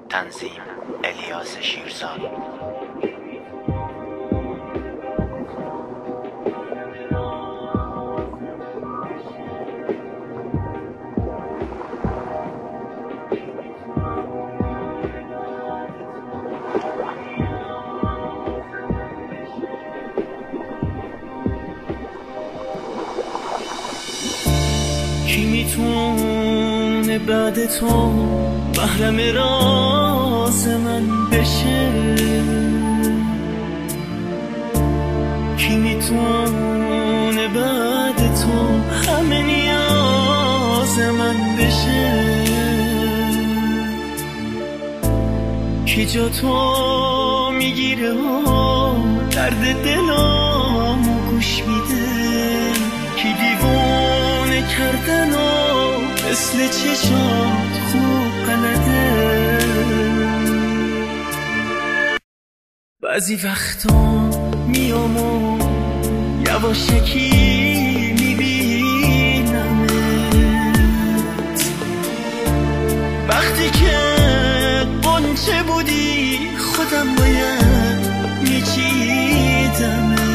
تنظیم الیاس شیرزاد. کی میتونه بعد تو محرم راز من بشه؟ کی میتونه بعد تو همه نیاز من بشه؟ کی جا تو میگیره و درد دلامو گوش میده؟ کی دیوونه کردن و مثل چشات خوب بلده؟ بعضی وقتا میام و یواشکی میبینمت، وقتی که قنچه بودی خودم باید میچیدمت.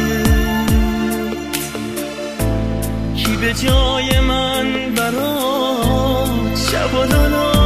کی به جای من برات شب و